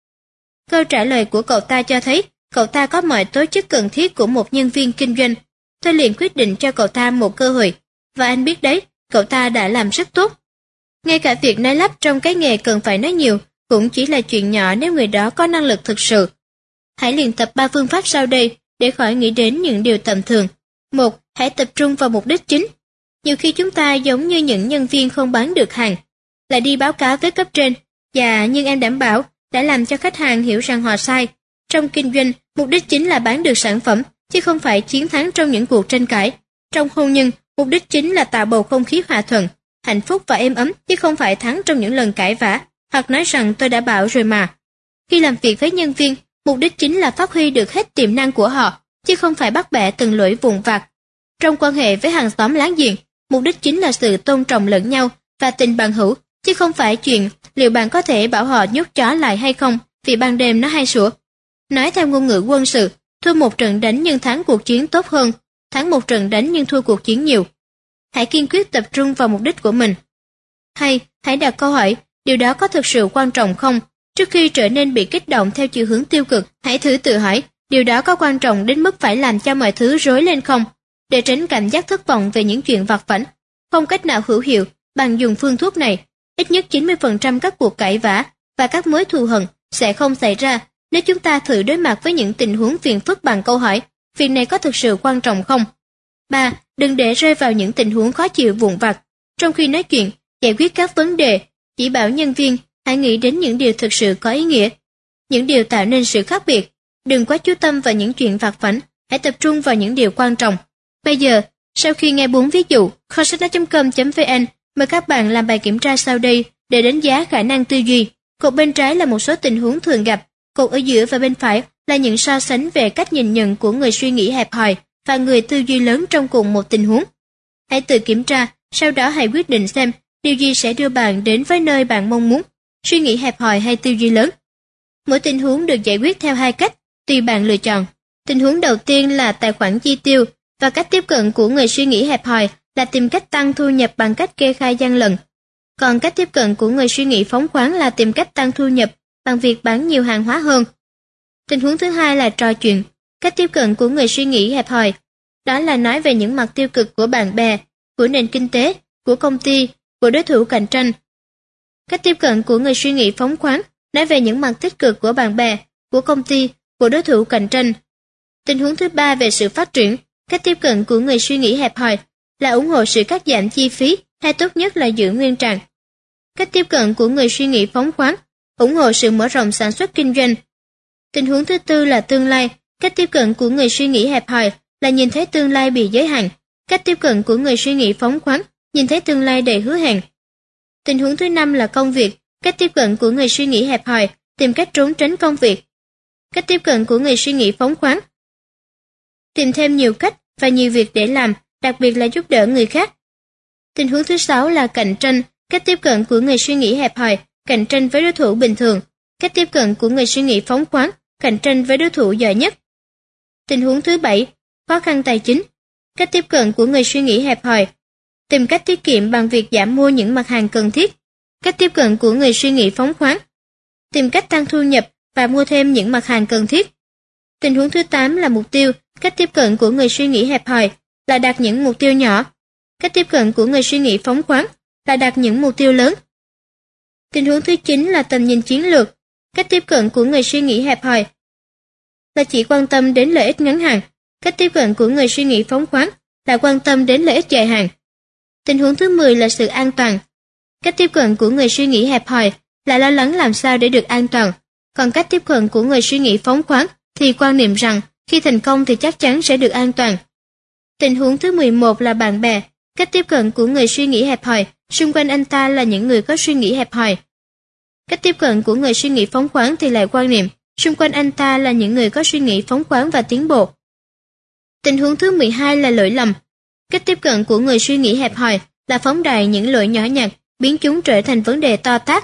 Câu trả lời của cậu ta cho thấy cậu ta có mọi tố chất cần thiết của một nhân viên kinh doanh. Tôi liền quyết định cho cậu ta một cơ hội, và anh biết đấy, cậu ta đã làm rất tốt. Ngay cả việc nói lắp trong cái nghề cần phải nói nhiều cũng chỉ là chuyện nhỏ nếu người đó có năng lực thực sự. Hãy luyện tập 3 phương pháp sau đây để khỏi nghĩ đến những điều tầm thường. 1. Hãy tập trung vào mục đích chính. Nhiều khi chúng ta giống như những nhân viên không bán được hàng, lại đi báo cáo với cấp trên. Dạ, nhưng em đảm bảo đã làm cho khách hàng hiểu rằng họ sai. Trong kinh doanh, mục đích chính là bán được sản phẩm, chứ không phải chiến thắng trong những cuộc tranh cãi. Trong hôn nhân, mục đích chính là tạo bầu không khí hòa thuận, hạnh phúc và êm ấm, chứ không phải thắng trong những lần cãi vã, hoặc nói rằng tôi đã bảo rồi mà. Khi làm việc với nhân viên, mục đích chính là phát huy được hết tiềm năng của họ, chứ không phải bắt bẻ từng lỗi vụn vặt. Trong quan hệ với hàng xóm láng giềng, mục đích chính là sự tôn trọng lẫn nhau và tình bằng hữu, chứ không phải chuyện liệu bạn có thể bảo họ nhốt chó lại hay không vì ban đêm nó hay sủa. Nói theo ngôn ngữ quân sự, thua một trận đánh nhưng thắng cuộc chiến tốt hơn, thắng một trận đánh nhưng thua cuộc chiến nhiều. Hãy kiên quyết tập trung vào mục đích của mình. Hay, hãy đặt câu hỏi, điều đó có thực sự quan trọng không? Trước khi trở nên bị kích động theo chiều hướng tiêu cực, hãy thử tự hỏi, điều đó có quan trọng đến mức phải làm cho mọi thứ rối lên không? Để tránh cảm giác thất vọng về những chuyện vặt vãnh, không cách nào hữu hiệu bằng dùng phương thuốc này. Ít nhất 90% các cuộc cãi vã và các mối thù hận sẽ không xảy ra nếu chúng ta thử đối mặt với những tình huống phiền phức bằng câu hỏi, việc này có thực sự quan trọng không? 3. Đừng để rơi vào những tình huống khó chịu vụn vặt. Trong khi nói chuyện, giải quyết các vấn đề, chỉ bảo nhân viên, hãy nghĩ đến những điều thực sự có ý nghĩa, những điều tạo nên sự khác biệt. Đừng quá chú tâm vào những chuyện vặt vãnh, hãy tập trung vào những điều quan trọng. Bây giờ, sau khi nghe 4 ví dụ, kho sách nói.com.vn mời các bạn làm bài kiểm tra sau đây để đánh giá khả năng tư duy. Cột bên trái là một số tình huống thường gặp, cột ở giữa và bên phải là những so sánh về cách nhìn nhận của người suy nghĩ hẹp hòi và người tư duy lớn trong cùng một tình huống. Hãy tự kiểm tra, sau đó hãy quyết định xem điều gì sẽ đưa bạn đến với nơi bạn mong muốn, suy nghĩ hẹp hòi hay tư duy lớn. Mỗi tình huống được giải quyết theo 2 cách, tùy bạn lựa chọn. Tình huống đầu tiên là tài khoản chi tiêu, và cách tiếp cận của người suy nghĩ hẹp hòi là tìm cách tăng thu nhập bằng cách kê khai gian lận. Còn cách tiếp cận của người suy nghĩ phóng khoáng là tìm cách tăng thu nhập bằng việc bán nhiều hàng hóa hơn. Tình huống thứ hai là trò chuyện. Cách tiếp cận của người suy nghĩ hẹp hòi, đó là nói về những mặt tiêu cực của bạn bè, của nền kinh tế, của công ty, của đối thủ cạnh tranh. Cách tiếp cận của người suy nghĩ phóng khoáng nói về những mặt tích cực của bạn bè, của công ty, của đối thủ cạnh tranh. Tình huống thứ ba về sự phát triển. Cách tiếp cận của người suy nghĩ hẹp hòi là ủng hộ sự cắt giảm chi phí hay tốt nhất là giữ nguyên trạng. Cách tiếp cận của người suy nghĩ phóng khoáng ủng hộ sự mở rộng sản xuất kinh doanh. Tình huống thứ tư là tương lai. Cách tiếp cận của người suy nghĩ hẹp hòi là nhìn thấy tương lai bị giới hạn. Cách tiếp cận của người suy nghĩ phóng khoáng, nhìn thấy tương lai đầy hứa hẹn. Tình huống thứ năm là công việc. Cách tiếp cận của người suy nghĩ hẹp hòi, tìm cách trốn tránh công việc. Cách tiếp cận của người suy nghĩ phóng khoáng, tìm thêm nhiều cách và nhiều việc để làm, đặc biệt là giúp đỡ người khác. Tình huống thứ sáu là cạnh tranh. Cách tiếp cận của người suy nghĩ hẹp hòi, cạnh tranh với đối thủ bình thường. Cách tiếp cận của người suy nghĩ phóng khoáng, cạnh tranh với đối thủ giỏi nhất. Tình huống thứ bảy, khó khăn tài chính. Cách tiếp cận của người suy nghĩ hẹp hòi, tìm cách tiết kiệm bằng việc giảm mua những mặt hàng cần thiết. Cách tiếp cận của người suy nghĩ phóng khoáng, tìm cách tăng thu nhập và mua thêm những mặt hàng cần thiết. Tình huống thứ 8 là mục tiêu. Cách tiếp cận của người suy nghĩ hẹp hòi là đặt những mục tiêu nhỏ. Cách tiếp cận của người suy nghĩ phóng khoáng là đặt những mục tiêu lớn. Tình huống thứ 9 là tầm nhìn chiến lược. Cách tiếp cận của người suy nghĩ hẹp hòi là chỉ quan tâm đến lợi ích ngắn hạn. Cách tiếp cận của người suy nghĩ phóng khoáng là quan tâm đến lợi ích dài hạn. Tình huống thứ 10 là sự an toàn. Cách tiếp cận của người suy nghĩ hẹp hòi là lo lắng làm sao để được an toàn. Còn cách tiếp cận của người suy nghĩ phóng khoáng thì quan niệm rằng khi thành công thì chắc chắn sẽ được an toàn. Tình huống thứ 11 là bạn bè. Cách tiếp cận của người suy nghĩ hẹp hòi, xung quanh anh ta là những người có suy nghĩ hẹp hòi. Cách tiếp cận của người suy nghĩ phóng khoáng thì lại quan niệm, xung quanh anh ta là những người có suy nghĩ phóng khoáng và tiến bộ. Tình huống thứ 12 là lỗi lầm. Cách tiếp cận của người suy nghĩ hẹp hòi là phóng đại những lỗi nhỏ nhặt, biến chúng trở thành vấn đề to tát.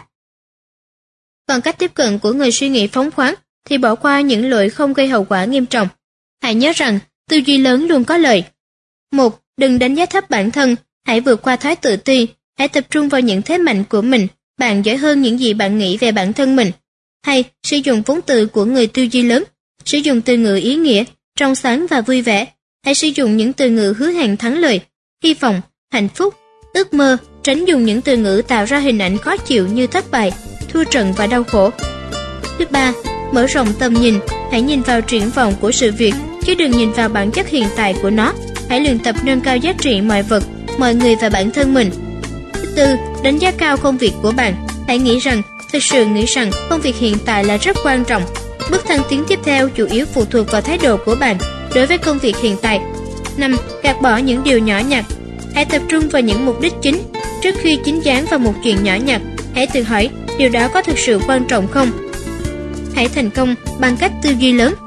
Còn cách tiếp cận của người suy nghĩ phóng khoáng thì bỏ qua những lỗi không gây hậu quả nghiêm trọng. Hãy nhớ rằng, tư duy lớn luôn có lợi. 1. Đừng đánh giá thấp bản thân, hãy vượt qua thói tự ti, hãy tập trung vào những thế mạnh của mình, bạn giỏi hơn những gì bạn nghĩ về bản thân mình. 2. Sử dụng vốn từ của người tư duy lớn, sử dụng từ ngữ ý nghĩa, trong sáng và vui vẻ. Hãy sử dụng những từ ngữ hứa hẹn thắng lợi, hy vọng, hạnh phúc, ước mơ, tránh dùng những từ ngữ tạo ra hình ảnh khó chịu như thất bại, thua trận và đau khổ. Thứ 3. Mở rộng tầm nhìn, hãy nhìn vào triển vọng của sự việc, chứ đừng nhìn vào bản chất hiện tại của nó. Hãy luyện tập nâng cao giá trị mọi vật, mọi người và bản thân mình. Thứ 4. Đánh giá cao công việc của bạn. Hãy thực sự nghĩ rằng công việc hiện tại là rất quan trọng. Bước thăng tiến tiếp theo chủ yếu phụ thuộc vào thái độ của bạn đối với công việc hiện tại. 5. Gạt bỏ những điều nhỏ nhặt. Hãy tập trung vào những mục đích chính. Trước khi chín chắn vào một chuyện nhỏ nhặt, hãy tự hỏi điều đó có thực sự quan trọng không? Hãy thành công bằng cách tư duy lớn.